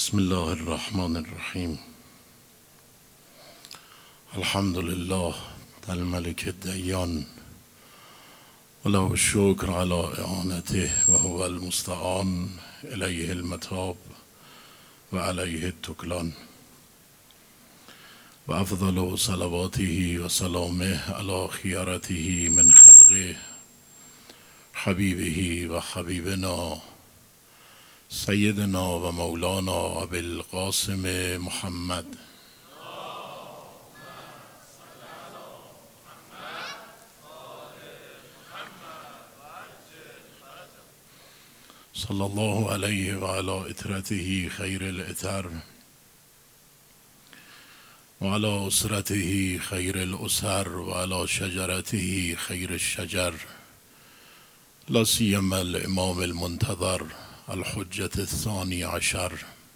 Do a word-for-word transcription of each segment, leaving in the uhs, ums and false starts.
بسم الله الرحمن الرحیم. الحمد لله الملك الديان وله الشكر على اعانته وهو المستعان الیه المتاب وعليه التكلان وافضل صلواته وسلامه على خيرته من خلقه حبيبه وحبيبنا سیدنا و مولانا ابی القاسم محمد صلی الله علیه و علی اطرته خیر الاطر و علی اسرته خیر الاسر و علی شجرته خیر الشجر، لا سیما الامام المنتظر الحجة الثاني عشر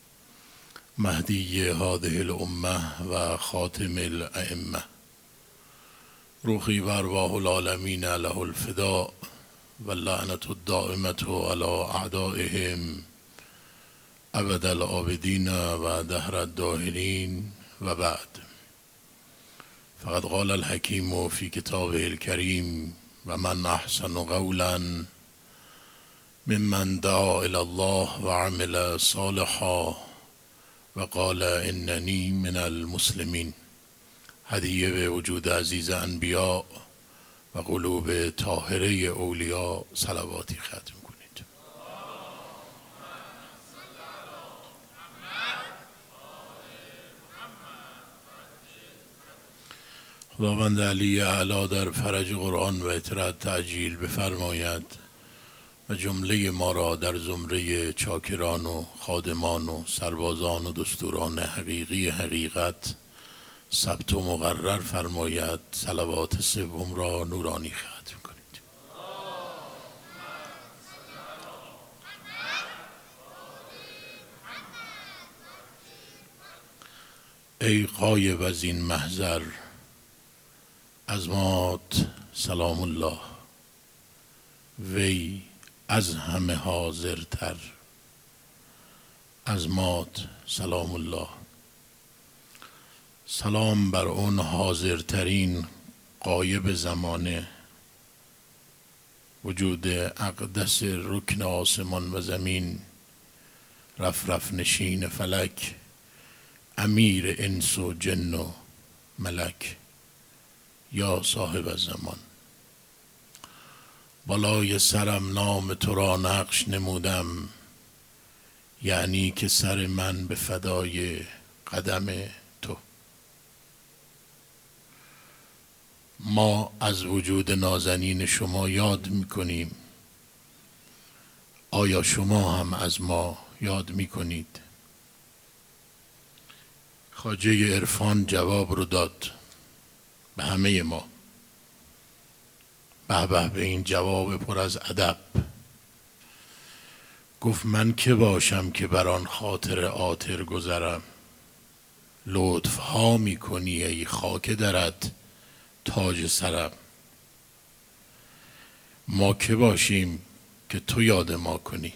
مهدی هذه الامه و خاتم الائمه، روحی و ارواح العالمین له الفداء و اللعنة الدائمة على اعدائهم ابد العابدین و دهر الداهرین و بعد. فقد قال الحکیم فی کتابه الکریم و من احسن قولا ممن دعا الی الله و عمل صالحا و قال اننی من المسلمین. هدیه به وجود عزیز انبیاء و قلوب طاهره اولیاء صلواتی ختم کنید. خداوند علی اعلی در فرج قرآن و اطاعت تعجیل بفرماید و جمله ما را در زمره چاکران و خادمان و سربازان و دستوران حقیقی حقیقت ثبت و مقرر فرماید. صلوات سوم را نورانی ختم کنید. ای غایب از این محضر عظمات سلام الله، وی از همه حاضرتر عظمات سلام الله. سلام بر اون حاضرترین غایب زمانه، وجود اقدس رکن آسمان و زمین، رف رف نشین فلک، امیر انس و جن و ملک، یا صاحب الزمان. بالای سرم نام تو را نقش نمودم، یعنی که سر من به فدای قدم تو. ما از وجود نازنین شما یاد میکنیم، آیا شما هم از ما یاد میکنید؟ خواجه عرفان جواب رو داد به همه ما. به به به این جواب پر از ادب. گفت من که باشم که بر آن خاطر عاطر گذرم، لطف ها می کنی ای خاک درت تاج سرم. ما که باشیم که تو یاد ما کنی.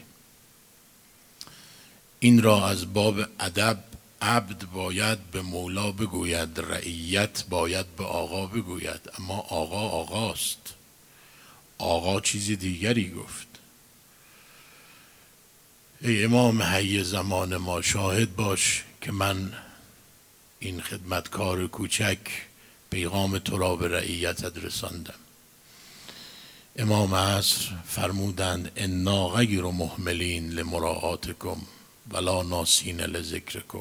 این را از باب ادب عبد باید به مولا بگوید، رعیت باید به آقا بگوید. اما آقا آقاست، آقا چیز دیگری گفت. ای امام حی زمان ما، شاهد باش که من این خدمتکار کوچک پیغام تو را به رعیتت رساندم. امام عصر فرمودند انا غیر مهملین لمراعاتکم ولا ناسین لذکرکم.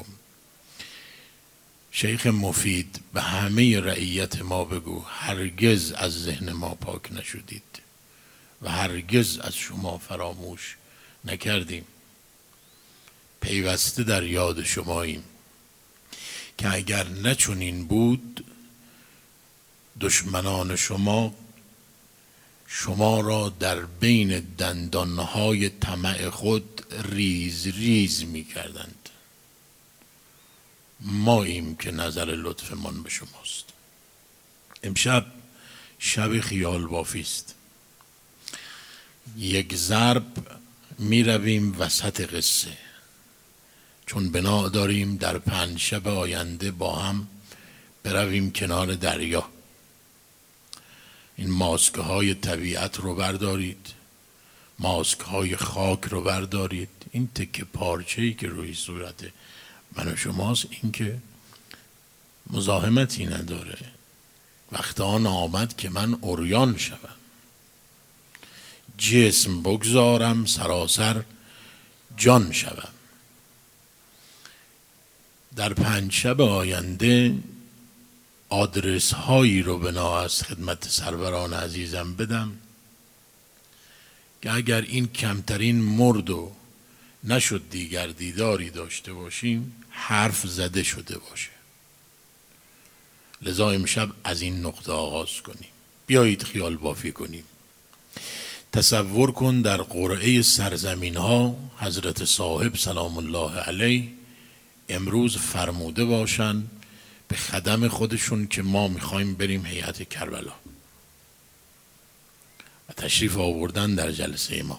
شیخ مفید به همه رعیت ما بگو هرگز از ذهن ما پاک نشدید و هرگز از شما فراموش نکردیم. پیوسته در یاد شماییم که اگر نچنین بود دشمنان شما شما را در بین دندانهای طمع خود ریز ریز می کردند. ماییم که نظر لطفمان به شماست. امشب شب خیال بافی است. یک ضرب می رویم وسط قصه، چون بنا داریم در پنج شب آینده با هم برویم کنار دریا. این ماسک های طبیعت رو بردارید، ماسک های خاک رو بردارید. این تکه پارچه‌ای که روی صورت من و شماست، این که مزاحمتی نداره. وقت آن آمد که من عریان شوم، جسم بگذارم سراسر جان شوم. در پنج شب آینده آدرس هایی رو بنا از خدمت سروران عزیزم بدم که اگر این کمترین مرد و نشد دیگر دیداری داشته باشیم، حرف زده شده باشه. لذا امشب از این نقطه آغاز کنیم. بیایید خیال بافی کنیم. تصور کن در قرعه سرزمین ها حضرت صاحب سلام الله علیه امروز فرموده باشن به خدم خودشون که ما میخوایم بریم هیئت کربلا و تشریف آوردن در جلسه ما.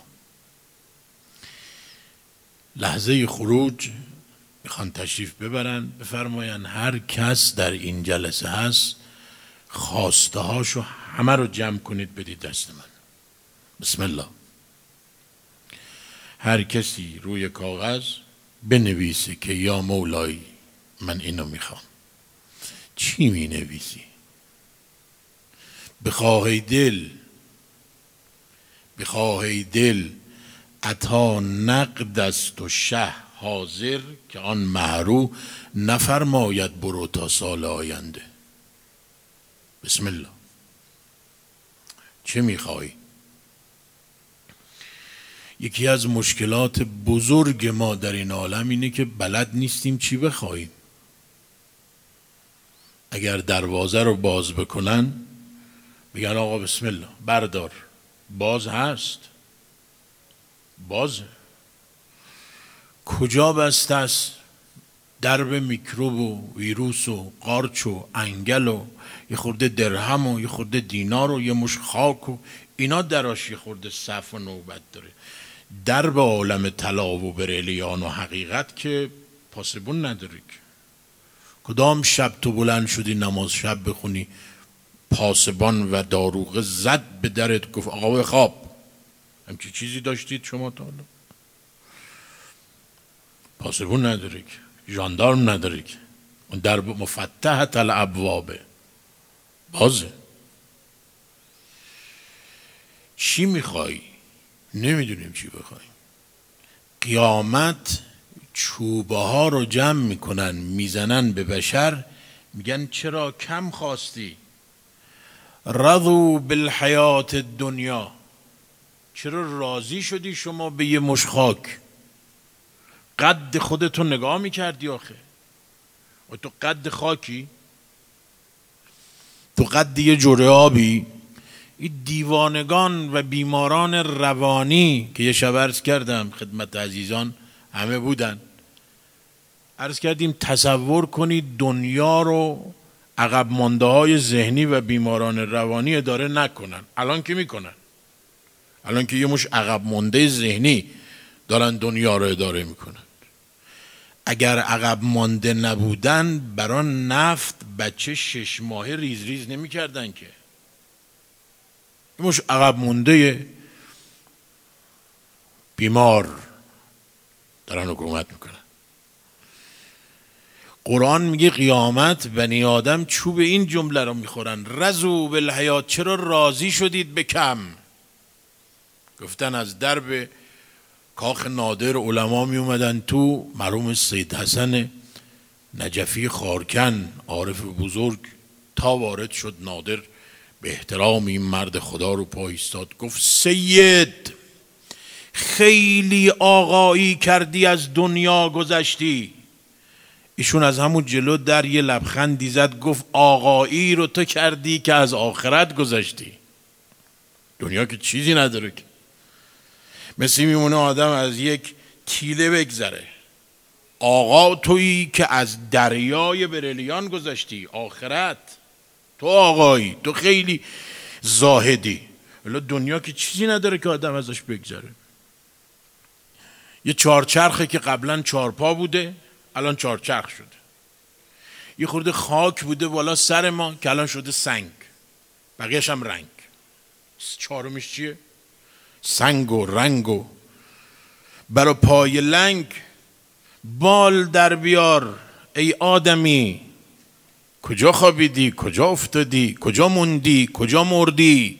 لحظه خروج میخوان تشریف ببرن، بفرماین هر کس در این جلسه هست خواسته هاشو همه رو جمع کنید بدید دست من. بسم الله. هر کسی روی کاغذ بنویسه که یا مولایی من اینو میخوام. چی می نویسی؟ بخواهی دل بخواهی دل عطا نقد است و شه حاضر، که آن محرو نفرماید برو تا سال آینده. بسم الله. چه میخوایی؟ یکی از مشکلات بزرگ ما در این عالم اینه که بلد نیستیم چی بخوایم. اگر دروازه رو باز بکنن بگن آقا بسم الله بردار، باز هست، بازه. کجا بسته است؟ درب میکروب و ویروس و قارچ و انگل و یه خورده درهم و یه خورده دینار و یه مش خاک و اینا دراش یه خورده صف و نوبت داره. درب عالم طلا و بریلیان و حقیقت که پاسبون نداری. کدام شب تو بلند شدی نماز شب بخونی پاسبان و داروغه زد به درت گفت آقا بخواب؟ همچی چیزی داشتید شما تا حالا؟ پاسبون نداری که، ژاندارم نداری که. اون در مفتحت الابوابه، بازه. چی میخوایی؟ نمیدونیم چی بخوایم. قیامت چوبه ها رو جمع میکنن میزنن به بشر، میگن چرا کم خواستی؟ رضوا بالحیات الدنیا، چرا راضی شدی شما به یه مش خاک؟ قد خودتو نگاه میکردی آخه؟ و تو قد خاکی؟ تو قد یه جوره آبی؟ این دیوانگان و بیماران روانی که یه شب عرض کردم خدمت عزیزان همه بودن، عرض کردیم تصور کنید دنیا رو عقب مانده های ذهنی و بیماران روانی اداره نکنن. الان که میکنن، الان که یه مش عقب مانده ذهنی دارن دنیا رو اداره میکنن. اگر عقب مانده نبودن بران نفت بچه شش ماهه ریز ریز نمیکردن که. مش عقب مونده بیمار دارن حکومت میکنن. قرآن میگه قیامت بنی آدم چوب این جمله رو میخورن، رضوا بالحیات، چرا راضی شدید به کم؟ گفتن از درب کاخ نادر علما می اومدن تو، مرحوم سید حسن نجفی خارکن عارف بزرگ تا وارد شد نادر به احترام این مرد خدا رو پا ایستاد، گفت سید خیلی آقایی کردی از دنیا گذشتی. ایشون از همون جلو در یه لبخندی زد گفت آقایی رو تو کردی که از آخرت گذشتی. دنیا که چیزی نداره که، مثل میمونه آدم از یک تیله بگذره. آقا تویی که از دریای بریلیان گذشتی، آخرت تو آقایی، تو خیلی زاهدی. ولی دنیا که چیزی نداره که آدم ازش بگذره. یه چهارچرخه که قبلا چهارپا بوده الان چهارچرخ شده. یه خورده خاک بوده بالا سر ما که الان شده سنگ، بقیهش هم رنگ. چهارمش چیه؟ سنگ و رنگ. و برا پای لنگ بال در بیار ای آدمی، کجا خوابیدی، کجا افتادی، کجا موندی، کجا مردی.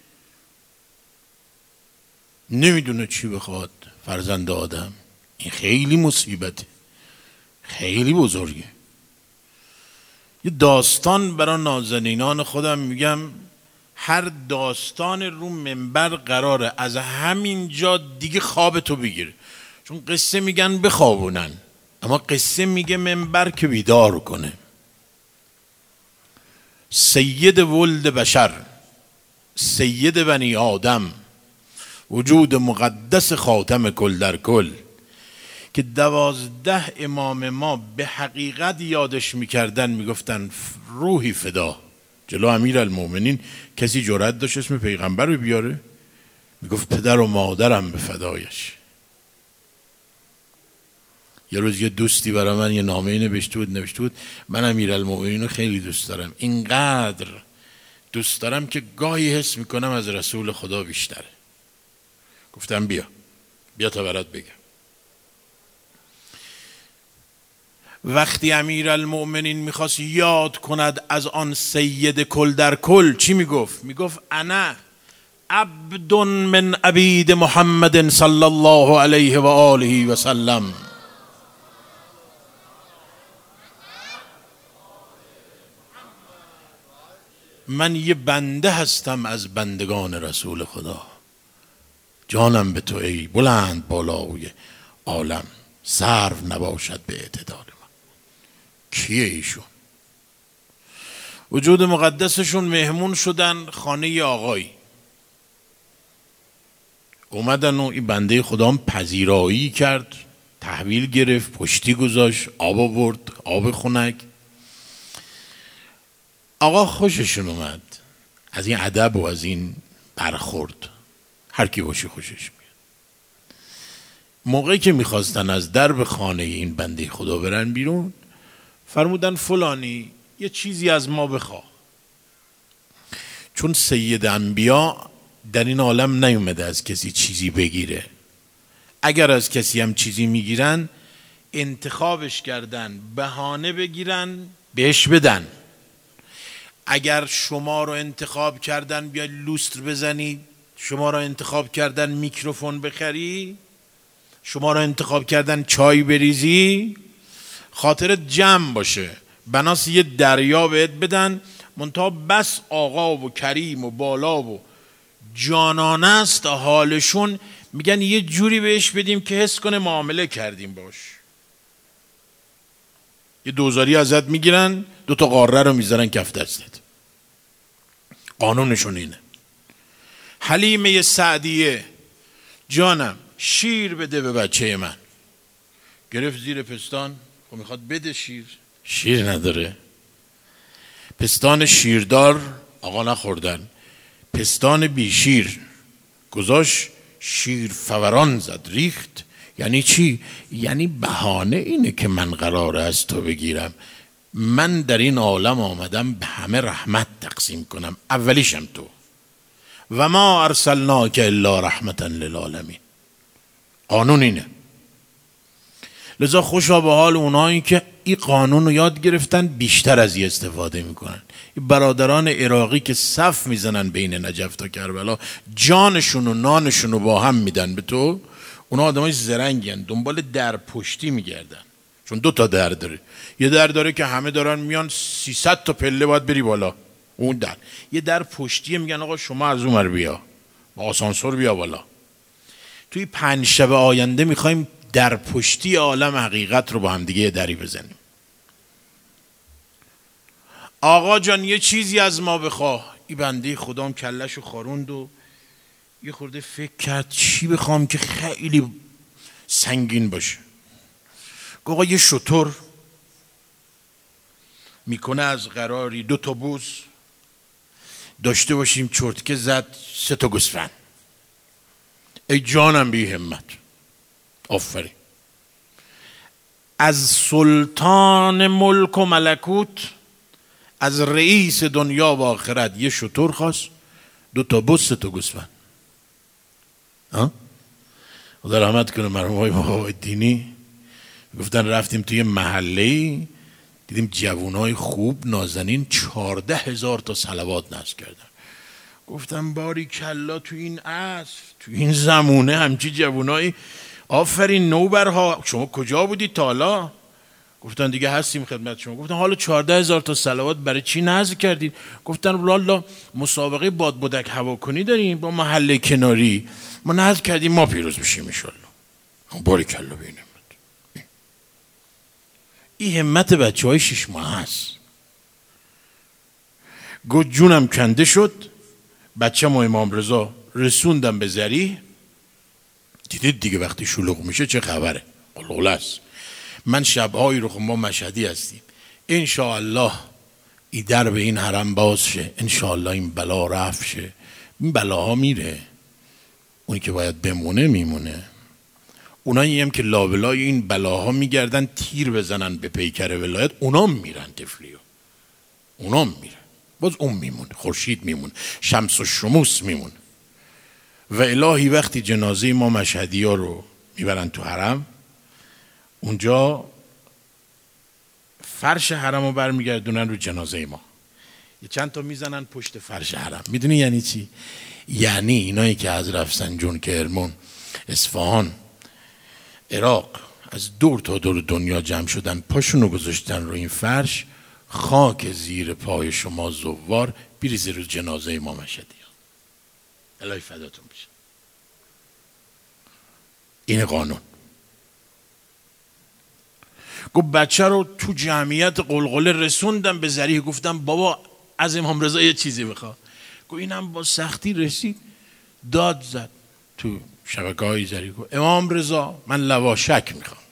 نمیدونه چی بخواد فرزند آدم. این خیلی مصیبته، خیلی بزرگه. یه داستان برای نازنینان خودم میگم، هر داستان رو منبر قراره از همین جا دیگه خواب تو بگیره. چون قصه میگن بخوابونن، اما قصه میگه منبر که بیدار کنه. سید ولد بشر، سید بنی آدم، وجود مقدس خاتم کل در کل، که دوازده امام ما به حقیقت یادش میکردن، میگفتن روحی فدا. جلو امیرالمومنین کسی جرأت داشت اسم پیغمبر رو بیاره؟ میگفت پدر و مادرم به فدایش. یه روز یه دوستی برای من یه نامه نوشته بود نوشته بود من امیرالمومنین رو خیلی دوست دارم، اینقدر دوست دارم که گاهی حس میکنم از رسول خدا بیشتره. گفتم بیا بیا تا برات بگم. وقتی امیرالمومنین میخواست یاد کند از آن سید کل در کل چی میگفت؟ میگفت انا عبد من عبید محمد صلی الله علیه و آله و سلم. من یه بنده هستم از بندگان رسول خدا. جانم به تو ای بلند بالای عالم، سرو نباشد به اعتدال من. کیه ایشون؟ وجود مقدسشون مهمون شدن خانه آقایی، اومدن و این بنده خدا هم پذیرایی کرد، تحویل گرفت، پشتی گذاشت، آب آورد، آب خنک. آقا خوششون اومد از این ادب و از این برخورد. هر کی باشه خوشش میاد. موقعی که میخواستن از درب خانه این بنده خدا برن بیرون، فرمودن فلانی یه چیزی از ما بخواه. چون سید انبیا در این عالم نیومده از کسی چیزی بگیره. اگر از کسی هم چیزی میگیرن انتخابش کردن بهانه بگیرن بهش بدن. اگر شما رو انتخاب کردن بیای لوستر بزنی، شما رو انتخاب کردن میکروفون بخری، شما رو انتخاب کردن چای بریزی، خاطرت جمع باشه، بناس یه دریا بهت بدن، منتها بس آقا و کریم و بالا و جانانه است حالشون، میگن یه جوری بهش بدیم که حس کنه معامله کردیم باش. یه دوزاری ازت میگیرن، دو تا قاره رو میذارن کف دستت. قانونشون اینه. حلیمه سعدیه جانم شیر بده به بچه من. گرفت زیر پستان، خب میخواد بده شیر، شیر نداره. پستان شیردار آقا نخوردن، پستان بی شیر گذاشت، شیر فوران زد ریخت. یعنی چی؟ یعنی بهانه اینه که من قراره از تو بگیرم. من در این عالم آمدم به همه رحمت تقسیم کنم، اولیشم تو. و ما ارسلناک الا رحمتا للعالمین. قانون اینه. لذا خوشا به حال اونایی که این قانون رو یاد گرفتن بیشتر از این استفاده میکنن. این برادران عراقی که صف میزنن بین نجف تا کربلا، جانشون و نانشون رو با هم میدن به تو. اونا آدمای زرنگی هن، دنبال در پشتی میگردن. چون دو تا در داره. یه در داره که همه دارن میان سیصد تا پله باید بری بالا، اون در. یه در پشتیه، میگن آقا شما از اونور بیا، با آسانسور بیا بالا. توی پنج شب آینده میخوایم در پشتی عالم حقیقت رو با هم دیگه دری بزنیم. آقا جان یه چیزی از ما بخواه. این بنده خدام کلشو خاروند و یه خورده فکر کرد چی بخوام که خیلی سنگین باشه. آقا یه شتر میکنه از قراری دو تا بوز داشته باشیم، چرتکه زد سه تا گوسفند. ای جانم بی همت، آفرین. از سلطان ملک و ملکوت، از رئیس دنیا و آخرت یه شتر خواست، دو تا بز، سه تا گوسفند. ها؟ خدا رحمت کنه مرحوم آقای بهاءالدینی، گفتن رفتیم توی محله‌ای دیدیم جوانای خوب نازنین چهارده هزار تا صلوات نذر کردن. گفتم باری کلا تو این عصر تو این زمونه همچی جوانایی، آفرین نوبرها، شما کجا بودید تا حالا؟ گفتن دیگه هستیم خدمت شما. گفتن حالا چهارده هزار تا صلوات برای چی نذر کردید؟ گفتن والا مسابقه باد بادک هواکنی داریم با محله کناری، ما نذر کردیم ما پیروز بشیم ان شاء الله. باری کلا ببینیم این همت بچه های شش ماه هست. گفت جونم کنده شد، بچه ما امام رضا رسوندم به ذریح. دیدید دیگه وقتی شلوغ میشه چه خبره، قلقله است. من شبهایی رو، خب ما مشهدی هستیم، انشاءالله این در به این حرم باز شه، انشاءالله این بلا رفت شه. این بلاها میره، اونی که باید بمونه میمونه. اونایی هم که لابلای این بلاها میگردن تیر بزنن به پیکر ولایت، اونام میرن تفلیو، اونام میرن، باز اون میمونه، خورشید میمونه، شمس و شموس میمونه. و الهی وقتی جنازه ما مشهدی ها رو میبرن تو حرم، اونجا فرش حرم رو برمیگردونن رو جنازه ما، یه چند تا میزنن پشت فرش حرم. میدونی یعنی چی؟ یعنی اینایی که از رفسنجون، کرمان، اصفهان، عراق، از دور تا دور دنیا جمع شدن، پاشونو گذاشتن رو این فرش، خاک زیر پای شما زوار بریزه رو جنازه ما مشهدی. الهی فداتون بشه. این قانون. گفت بچه رو تو جمعیت قلقله رسوندم به ذریح، گفتم بابا از امام رضا یه چیزی بخواه. گفت اینم با سختی رسید، داد زد تو شبکه های ذریح، گفت امام رضا من لواشک میخوام.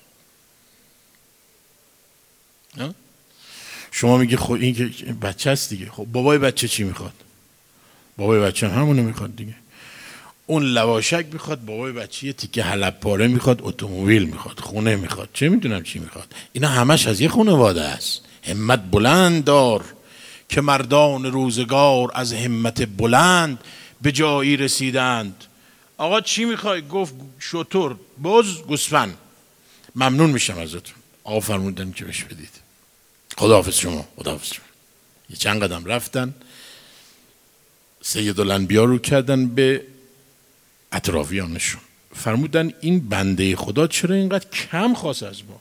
شما میگی خب این که بچه است دیگه، خب بابای بچه چی میخواد؟ بابای بچه همونو میخواد دیگه. اون لواشک میخواد، بابای بچه یه تیکه حلب پاره میخواد، اتومبیل میخواد، خونه میخواد، چه میدونم چی میخواد. اینا همش از یه خانواده است. همت بلند دار که مردان روزگار از همت بلند به جایی رسیدند. آقا چی میخوای؟ گفت شتر، بز، گوسفند. ممنون میشم ازتون. آقا فرمودن که بهش بدید. خداحافظ شما، خداحافظ شما. یه چند قدم رفتن، سیدالانبیا رو کردن به اطرافیانشون، فرمودن این بنده خدا چرا اینقدر کم خواست از ما؟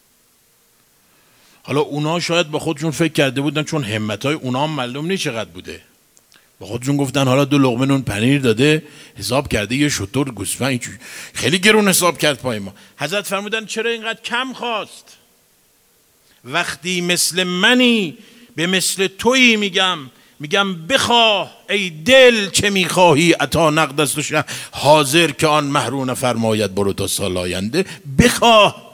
حالا اونا شاید با خودشون فکر کرده بودن، چون همتای اونا هم معلوم نیست چقدر بوده، با خودشون گفتن حالا دو لقمه نون پنیر داده، حساب کرده یه شتر گوسفند خیلی گرون حساب کرد پای ما. حضرت فرمودن چرا اینقدر کم خواست؟ وقتی مثل منی به مثل تویی میگم، میگم بخواه ای دل چه میخواهی، عطا نقد است و شه حاضر که آن محرو نفرماید برو تا سال آینده، بخواه.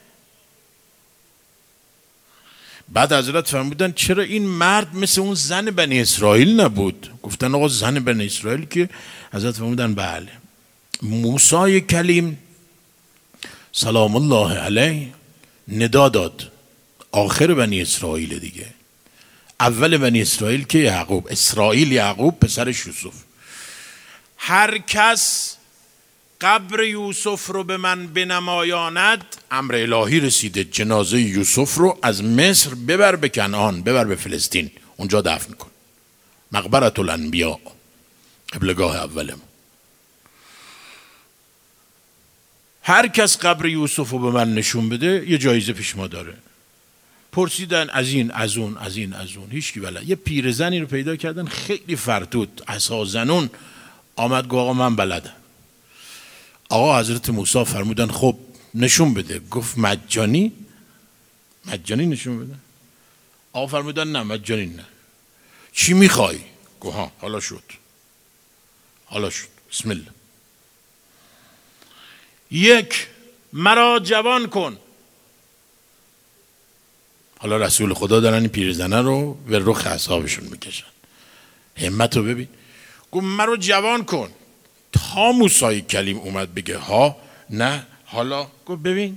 بعد حضرت فرمودن چرا این مرد مثل اون زن بنی اسرائیل نبود؟ گفتن آقا زن بنی اسرائیل که؟ حضرت فرمودن بله، موسی کلیم سلام الله علیه ندا داد، آخر بنی اسرائیل دیگه، اول بنی اسرائیل که یعقوب، اسرائیل یعقوب پسرش یوسف. هر کس قبر یوسف رو به من بنمایاند، امر الهی رسیده، جنازه یوسف رو از مصر ببر به کنعان، ببر به فلسطین، اونجا دفن کن. مقبرة الانبیاء، قبلگاه اولم. هر کس قبر یوسف رو به من نشون بده یه جایزه پیش ما داره. پرسیدن از این از اون از این از اون، هیچ کی بلد. یه پیرزنی رو پیدا کردن خیلی فرتوت، عصا زنون، آمد گفت آقا من بلدم. آقا حضرت موسی فرمودن خب نشون بده. گفت مجانی؟ مجانی نشون بده؟ آقا فرمودن نه مجانی نه. چی میخوای؟ گفت ها حالا شد، حالا شد، بسم الله. یک، مرا جوان کن. حالا رسول خدا دارن این پیرزنه رو به رخ اصحابشون میکشن، همت رو ببین. گفت مرا جوان کن. تا موسی کلیم اومد بگه ها، نه حالا گفت ببین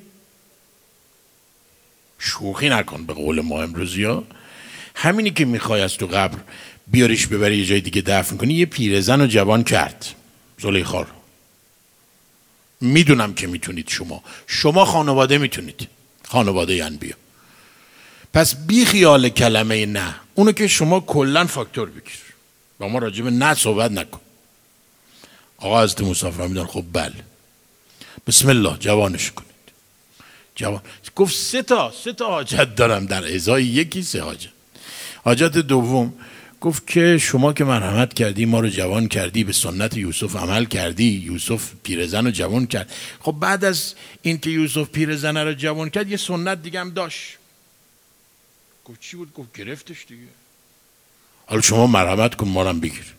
شوخی نکن، به قول ما امروزی ها، همینی که میخوای از تو قبر بیاریش ببری یه جای دیگه دفن کنی، یه پیرزن رو جوان کرد زلیخا رو. میدونم که میتونید، شما شما خانواده میتونید، خانواده انبیا. پس بی خیال کلمه نه، اونو که شما کلن فاکتور بگیر، با ما راجب نه صحبت نکن. آقا حضرت موسی فهمیدن خب بله، بسم الله جوانش کنید. جوان گفت سه تا سه تا حاجت دارم، در ازای یکی سه حاجت. حاجت دوم گفت که شما که مرحمت کردی، ما رو جوان کردی، به سنت یوسف عمل کردی، یوسف پیرزن رو جوان کرد. خب بعد از این که یوسف پیرزن رو جوان کرد یه سنت دیگه هم داشت. گفت چی بود؟ گفت گرفتش دیگه. حالا شما مرحمت کن ما رو هم بگیر.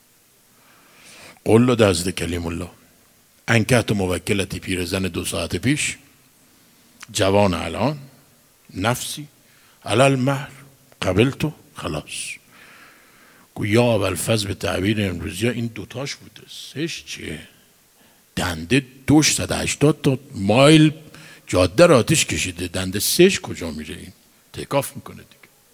قول داد حضرت کلیم الله انکهت موکلتی، پیرزن دو ساعت پیش، جوان الان، نفسی علال مهر قبلتو خلاص. گو یا ابوالفضل به تعبیر امروزی ها این دوتاش بوده، سهش چیه؟ دنده دوش صد و هشتاد تا مایل جاده را آتش کشیده، دنده سهش کجا میره؟ این تکاف میکنه دیگه.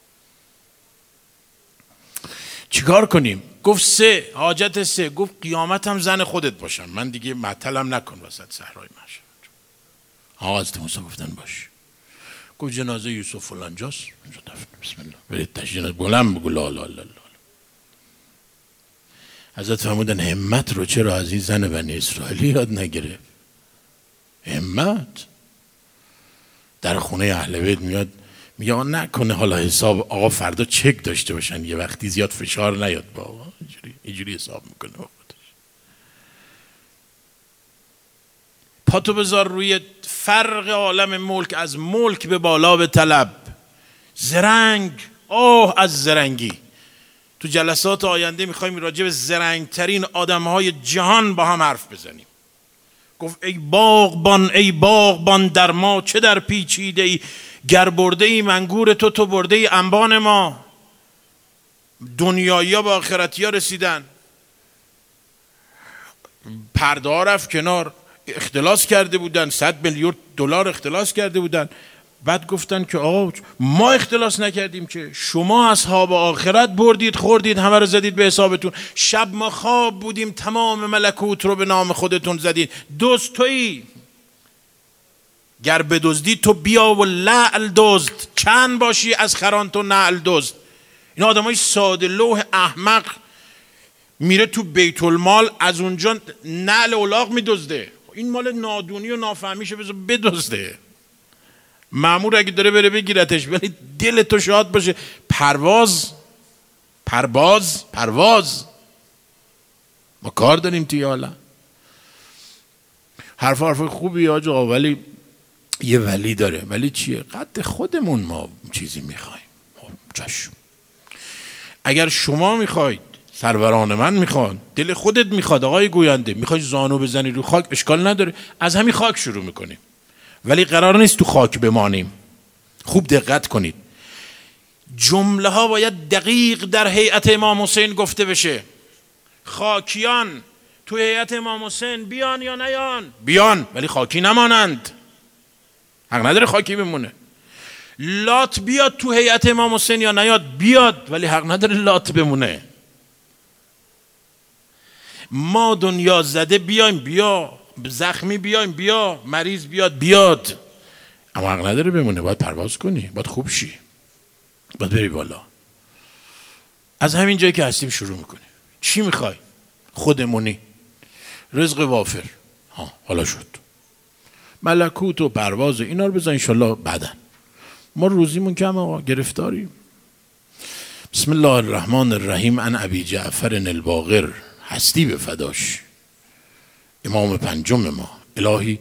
چیکار کنیم؟ گفت سه حاجت سه. گفت قیامت هم زن خودت باشم، من دیگه معطلم نکن وسط صحرای محشر. آقا حضرت موسی گفتن باش. گفت جنازه یوسف فلان جاست، اونجا دفن. بسم الله برید تشریف بلند بگو لا لا لا لا. حضرت فرمودن همت رو چرا از این زن بنی اسرائیلی یاد نگرفت؟ همت در خونه اهل بیت میاد میگه آقا نکنه حالا حساب آقا فردا چک داشته باشن، یه وقتی زیاد فشار نیاد با آقا، اینجوری اینجوری حساب میکنه با خودش. پاتو بذار روی فرق عالم ملک، از ملک به بالا به طلب، زرنگ، آه از زرنگی. تو جلسات آینده میخوایم راجع به زرنگترین آدمهای جهان با هم حرف بزنیم. گفت ای باغبان ای باغبان در ما چه در پیچیده ای، گر برده ای منگور تو تو برده ای انبان ما. دنیایی ها با آخرتی ها رسیدن، پرده ها رفت کنار، اختلاس کرده بودن، صد میلیون دلار اختلاس کرده بودن. بعد گفتن که آقا ما اختلاس نکردیم که، شما اصحاب آخرت بردید خوردید همه رو زدید به حسابتون. شب ما خواب بودیم تمام ملکوت رو به نام خودتون زدید. دزد تویی، گر بدزدی تو بیا و لعل دزد، چند باشی از خران تو نعل دزد. این آدمای ساده لوح احمق میره تو بیت المال از اونجا نعل الاغ میدزده. این مال نادونی و نافهمیشه، بذار بدزده. مأمور اگه داره بره بگیرتش، ولی دل تو شاد باشه. پرواز پرواز پرواز ما کار داریم توی حالا. حرف حرف خوبی آجا، ولی یه ولی داره. ولی چیه؟ قد خودمون ما چیزی میخوایم. چشم اگر شما میخواید، سروران من میخوان، دل خودت میخواد، آقای گوینده میخوای زانو بزنی رو خاک، اشکال نداره، از همین خاک شروع میکنیم. ولی قرار نیست تو خاک بمانیم. خوب دقت کنید، جمله ها باید دقیق در هیئت امام حسین گفته بشه. خاکیان تو هیئت امام حسین بیان یا نیان؟ بیان، ولی خاکی نمانند. حق نداره خاکی بمونه. لات بیاد تو هیئت امام حسین یا نیاد؟ بیاد، ولی حق نداره لات بمونه. ما دنیا زده بیایم، بیا، زخمی بیایم، بیا، مریض بیاد بیاد، اما حق نداره بمونه. باید پرواز کنی، باید خوب شی، باید بری بالا. از همین جایی که هستیم شروع میکنی. چی میخوای؟ خودمونی، رزق وافر، ها حالا شد، ملکوت و پرواز اینا رو بزن انشالله بعدن. ما روزیمون کم آقا، گرفتاریم. بسم الله الرحمن الرحیم. ان ابی جعفر الباقر، هستی به فداش، امام پنجم ما. الهی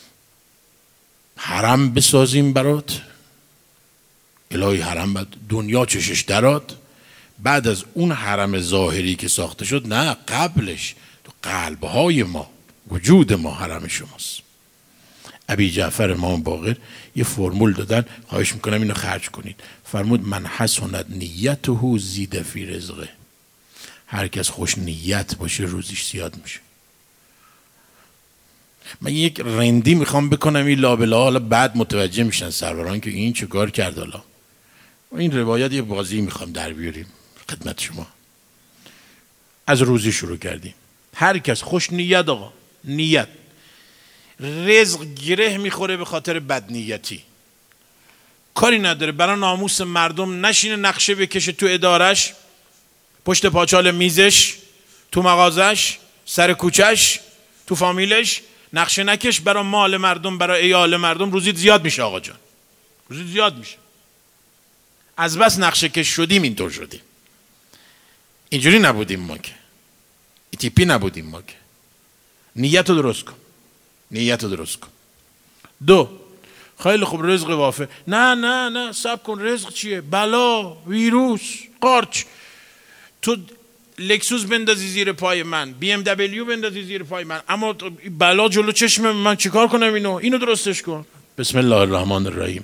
حرم بسازیم برات، الهی حرم بعد دنیا چشش درات. بعد از اون حرم ظاهری که ساخته شد، نه قبلش تو قلبهای ما، وجود ما حرم شماست. ابی جعفر امام باقر یه فرمول دادن، خواهش میکنم اینو خرج کنید. فرمود من حسنت نیته زید فی رزقه. هر کس خوش نیت باشه روزیش زیاد میشه. من یک رندی میخوام بکنم این لابلا، حالا بعد متوجه میشن سروران که این چه کار کرد. حالا این روایت یه بازی میخوام در بیاریم خدمت شما. از روزی شروع کردیم، هر کس خوش نیت، آقا نیت، رزق گره میخوره به خاطر بدنیتی، کاری نداره برای ناموس مردم نشینه نقشه بکشه تو ادارش، پشت پاچال میزش، تو مغازش، سر کوچش، تو فامیلش نقشه نکش، برای مال مردم، برای ایال مردم روزیت زیاد میشه آقا جان، روزیت زیاد میشه. از بس نقشه کش شدیم اینطور شدیم. اینجوری نبودیم ما که، این تیپی نبودیم ما که. نیت رو درست کن، نیت رو درست کن. دو، خیلی خوب رزق وافر، نه نه نه صبر کن، رزق چیه؟ بلا، ویروس، قارچ. تو لکسوس بندازی زیر پای من، بی ام دبلیو بندازی زیر پای من، اما بلا جلو چشم من، چیکار کنم؟ اینو اینو درستش کن. بسم الله الرحمن الرحیم.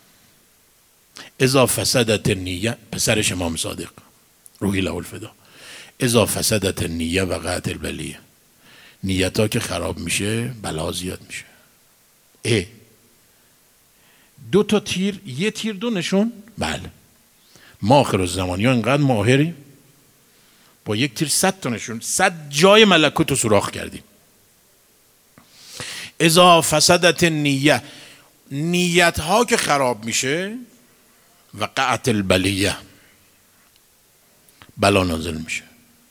اذا فسدت النیه، پسرش امام صادق روحی له الفدا، اذا فسدت النیه وقعت البلیه، نیت ها که خراب میشه بلا زیاد میشه. اه دو تا تیر، یه تیر دو نشون. بله ما آخر الزمانی ها اینقدر ماهریم با یک تیر صد تا نشون، صد جای ملکوت رو سوراخ کردیم. اذا فسدت النیه، نیت ها که خراب میشه وقعت البلیه، بلا نازل میشه.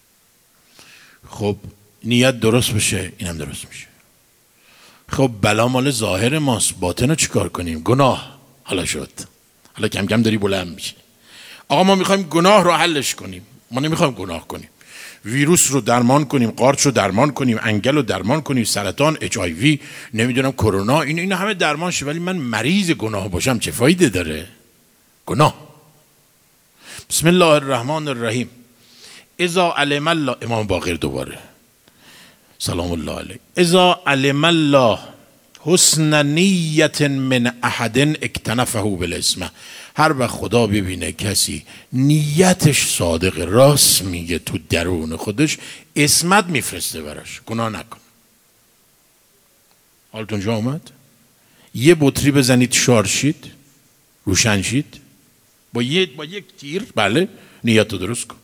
خب نیت درست بشه اینم درست میشه. خب بلا مال ظاهر ماست، باطن رو چیکار کنیم؟ گناه. حالا شد، حالا کم کم داری بلند میشه. آقا ما میخوایم گناه رو حلش کنیم، ما نمیخوایم گناه کنیم. ویروس رو درمان کنیم، قارچ رو درمان کنیم، انگل رو درمان کنیم، سرطان، اچ آی وی، نمیدونم کرونا، این اینا همه درمان شه، ولی من مریض گناه باشم چه فایده داره؟ گناه. بسم الله الرحمن الرحیم. اذا علم الله، امام باقر دوباره سلام الله علیه، اذا علم الله حسن نیت من احد اکتنفه بالاسم، هر وقت خدا ببینه کسی نیتش صادق راست میگه تو درون خودش، اسمت میفرسته براش، گناه نکن. حالتون جا اومد؟ یه بطری بزنید شارژ شید، روشن شید با یک با یک تیر، بله نیت رو درست کن.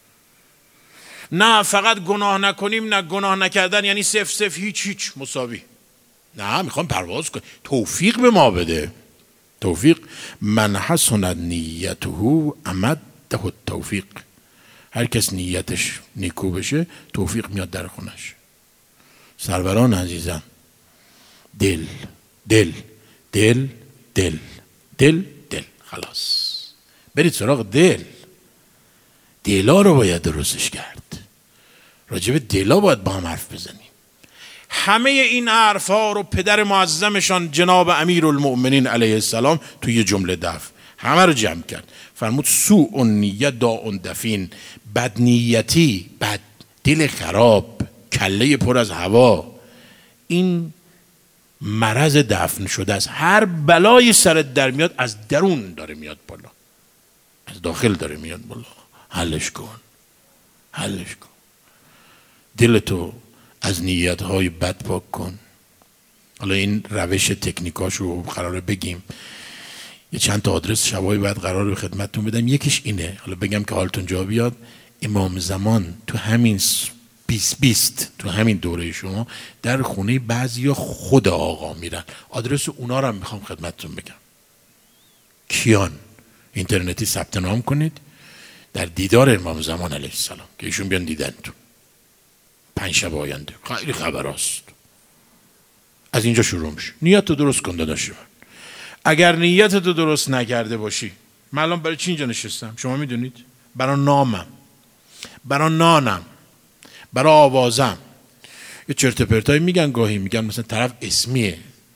نه فقط گناه نکنیم، نه گناه نکردن یعنی صفر صفر هیچ هیچ مساوی. نه میخوام پرواز کن، توفیق به ما بده. توفیق، من حسنت نیته امده التوفیق، هر کس نیتش نیکو بشه توفیق میاد در خونش. سروران عزیزم، دل دل دل دل دل دل، خلاص برید سراغ دل. دلا رو باید درستش کرد، راجب دلا باید با هم حرف بزنیم. همه این حرف ها رو پدر معظمشان جناب امیرالمؤمنین علیه السلام توی یه جمله دفع همه رو جمع کرد. فرمود سوء النیه داء دفین، بدنیتی، بد، دل خراب، کله پر از هوا، این مرض دفن شده است. هر بلای سرت در میاد از درون داره میاد بالا، از داخل داره میاد بالا. حلش کن، حلش کن. دلتو از نیتهای بد پاک کن. حالا این روش تکنیکاشو قراره بگیم، یه چند تا آدرس شبای بعد قراره به خدمتتون بدم. یکیش اینه، حالا بگم که حالتون جا بیاد. امام زمان تو همین بیست بیست تو همین دوره شما در خونه بعضیا خود آقا میرن. آدرس اونا رو هم میخوام خدمتتون بگم. کیان؟ اینترنتی ثبت نام کنید در دیدار امام زمان علیه السلام که ایشون بیان دیدن تو پنج شب آینده. خیلی خبر است. از اینجا شروع میشه. نیت تو درست کن داداش من. اگر نیت تو درست نکرده باشی، من الان برای چی اینجا نشستم شما میدونید؟ برای نامم، برای نانم، برای آوازم. یه چرت پرتایی میگن گاهی، میگن مثلا طرف اسمیه.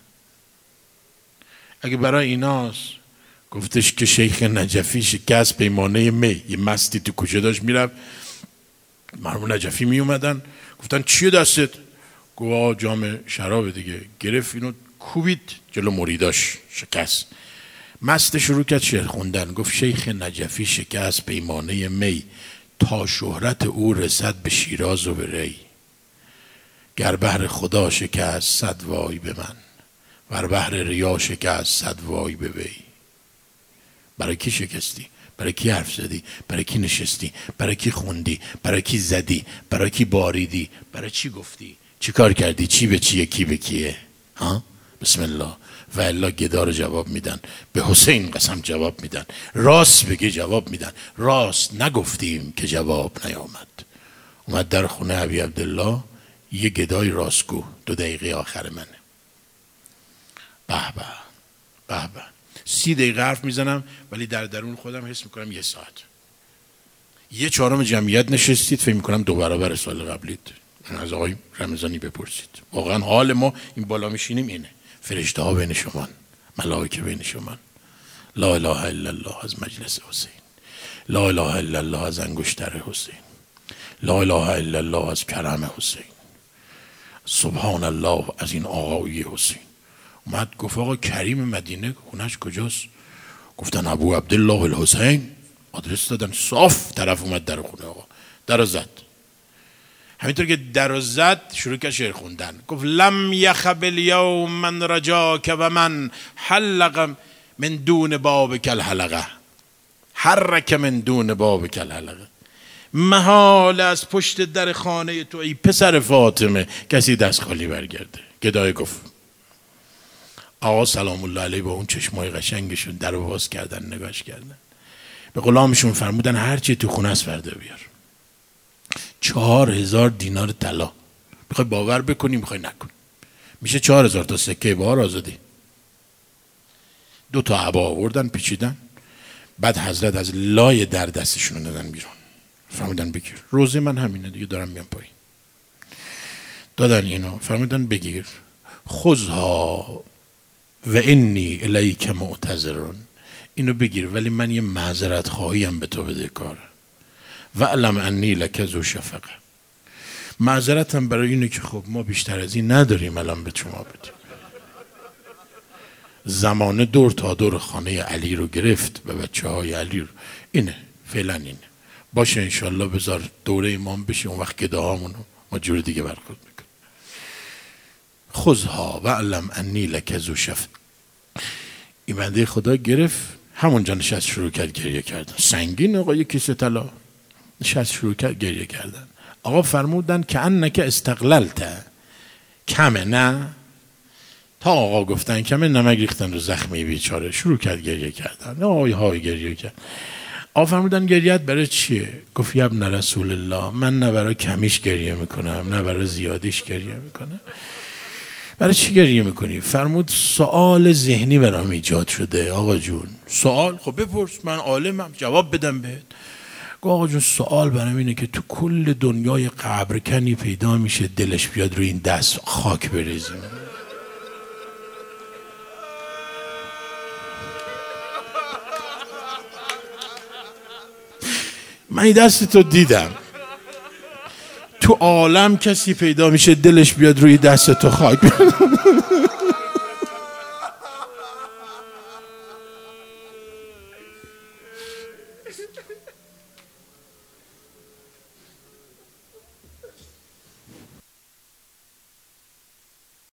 اگه برای ایناست گفتش که شیخ نجفی شکست پیمانه می، یه مستی تو کوچه داشت میرفت، مرحوم نجفی می اومدن گفتن چیه دستت؟ گفت جام شرابه دیگه. گرفت اینو کوبید جلو مریداش، شکست. مست شروع کرد شعر خوندن، گفت شیخ نجفی شکست پیمانه می، تا شهرت او رسد به شیراز و به ری. گر بهر خدا شکست صد وای به من، ور بهر ریا شکست صد وای به وی. برای کی شکستی؟ برای کی حرف زدی؟ برای کی نشستی؟ برای کی خوندی؟ برای کی زدی؟ برای کی باریدی؟ برای چی گفتی؟ چی کار کردی؟ چی به چیه؟ کی به کیه؟ ها؟ بسم الله. و الا گدا رو جواب میدن، به حسین قسم جواب میدن، راست بگی جواب میدن، راست نگفتیم که جواب نیامد. اومد در خونه ابی عبدالله، یه گدای راستگو، دو دقیقه آخر منه. به به به به. سی دقیقه حرف میزنم ولی در درون خودم حس میکنم یه ساعت. یه چهارم جمعیت نشستید، فکر میکنم دو برابر سال قبلیت. از آقای رمضانی بپرسید. واقعا حال ما این بالا میشینیم اینه. فرشته ها بین شما، ملائکه بین شما. لا اله الا الله از مجلس حسین، لا اله الا الله از انگشتر حسین، لا اله الا الله از کرم حسین، سبحان الله از این آقای حسین. اومد گفت آقا کریم مدینه خونش کجاست؟ گفتن ابو عبدالله الحسین. آدرس دادن، صاف طرف اومد در خونه آقا، در زد. همینطور که در زد شروع کرد شعر خوندن. گفت لم یخب الیوم من رجاک و من حلق من دون بابک الحلقه، حرک من دون بابک الحلقه. محال از پشت در خانه تو ای پسر فاطمه کسی دست خالی برگرده. گدای گفت. آقا سلام الله علیه با اون چشمای قشنگشون در باز کردن، نگاش کردن، به غلامشون فرمودن هر چی تو خونه است فردا بیار. چهار هزار دینار طلا. میخوای باور بکنی میخوای نکن، میشه چهار هزار تا سکه بهار آزادی. دو تا عبا آوردن پیچیدن، بعد حضرت از لای در دستشون دادن بیرون، فرمودن بگیر. روزه من همینه دیگه، دارم میام پایین. دادن اینو، فرمودن بگیر. خذها و انی الیک معتذرون. اینو بگیر ولی من یه معذرت خواهیم به تو بده کار. و علم انی لک ذو شفقه. معذرتم برای اینه که خب ما بیشتر از این نداریم الان به شما بدیم. زمانه دور تا دور خانه علی رو گرفت و بچه های علی رو. اینه فعلا اینه باشه، انشالله بذار دوره امام بشه، اون وقت گداهامونو ما جور دیگه برخورد میکنیم. خذها و علم انی لک ذو شفقه. این بنده خدا گرفت، همونجا نشست شروع کرد گریه کردن. سنگین آقا، یک کیسه طلا. نشست شروع کرد گریه کردن. آقا فرمودن که انک استقللت. کمه نه؟ تا آقا گفتن کمه، نمک ریختن رو زخمی بیچاره. شروع کرد گریه کردن. آی های گریه کرد. آقا فرمودن گریت برای چیه؟ گفت یا ابن رسول الله، من نه برای کمیش گریه میکنم نه برای زیادیش گریه میکنم. برای چی گریه میکنی؟ فرمود سوال ذهنی برام ایجاد شده. آقا جون سوال؟ خب بپرس، من عالمم جواب بدم بهت. آقا جون سوال برام اینه که تو کل دنیای قبرکنی پیدا میشه دلش بیاد روی این دست خاک بریزیم. من این دست تو دیدم، تو عالم کسی پیدا میشه دلش بیاد روی دست تو خاک